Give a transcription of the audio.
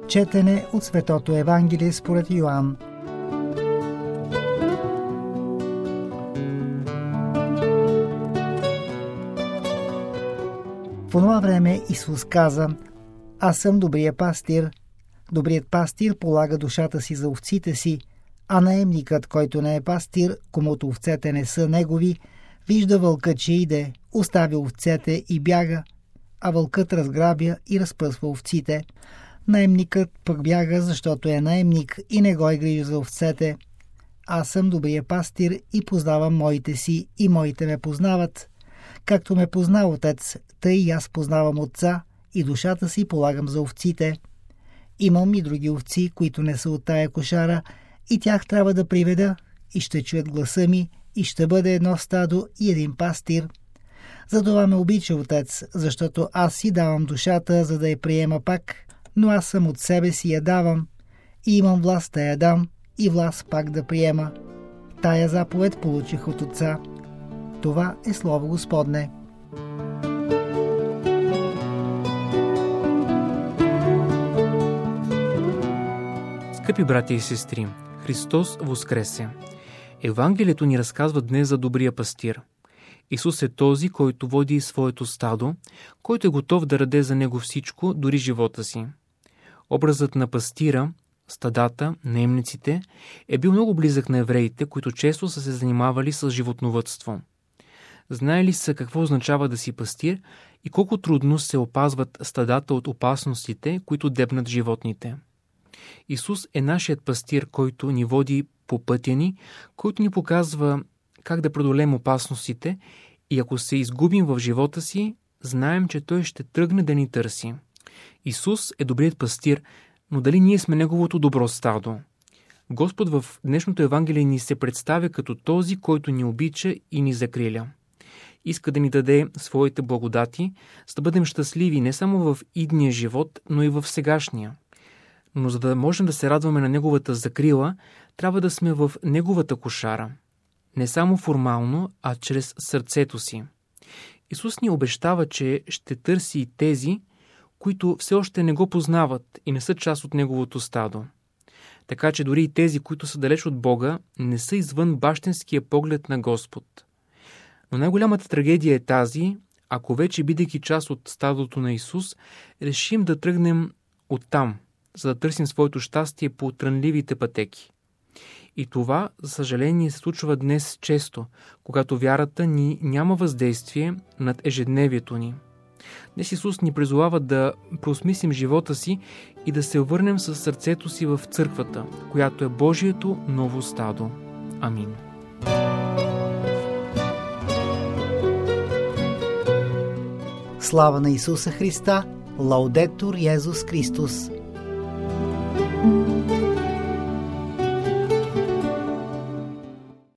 Четене от Светото Евангелие според Йоан. В онова време Исус каза: Аз съм добрият пастир. Добрият пастир полага душата си за овците си, а наемникът, който не е пастир, комуто овцете не са негови, вижда вълка, че иде, оставя овцете и бяга, а вълкът разграбя и разпръсва овците. Наемникът пък бяга, защото е наемник и не го е грижи за овцете. Аз съм добрият пастир и познавам моите си, и моите ме познават. Както ме позна Отец, тъй и аз познавам Отца и душата си полагам за овците. Имам и други овци, които не са от тая кошара, и тях трябва да приведа, и ще чуят гласа ми, и ще бъде едно стадо и един пастир. Затова ме обича Отец, защото аз си давам душата, за да я приема пак, но аз съм от себе си я давам, и имам власт да я дам, и власт пак да приема. Тая заповед получих от Отца. Това е Слово Господне. Скъпи братя и сестри, Христос воскресе! Евангелието ни разказва днес за добрия пастир. Исус е този, който води своето стадо, който е готов да даде за него всичко, дори живота си. Образът на пастира, стадата, наемниците е бил много близък на евреите, които често са се занимавали с животновъдство. Знаели са какво означава да си пастир и колко трудно се опазват стадата от опасностите, които дебнат животните. Исус е нашият пастир, който ни води по пътя ни, който ни показва как да преодолеем опасностите, и ако се изгубим в живота си, знаем, че Той ще тръгне да ни търси. Исус е добрият пастир, но дали ние сме Неговото добро стадо? Господ в днешното Евангелие ни се представя като този, който ни обича и ни закриля. Иска да ни даде своите благодати, за да бъдем щастливи не само в идния живот, но и в сегашния. Но за да можем да се радваме на Неговата закрила, трябва да сме в Неговата кошара. Не само формално, а чрез сърцето си. Исус ни обещава, че ще търси и тези, които все още не го познават и не са част от Неговото стадо. Така че дори и тези, които са далеч от Бога, не са извън бащинския поглед на Господ. Но най-голямата трагедия е тази, ако вече, бидейки част от стадото на Исус, решим да тръгнем оттам, за да търсим своето щастие по трънливите пътеки. И това, за съжаление, се случва днес често, когато вярата ни няма въздействие над ежедневието ни. Днес Исус ни призовава да преосмислим живота си и да се върнем със сърцето си в църквата, която е Божието ново стадо. Амин. Слава на Исуса Христа! Лаудетур Йезус Христос!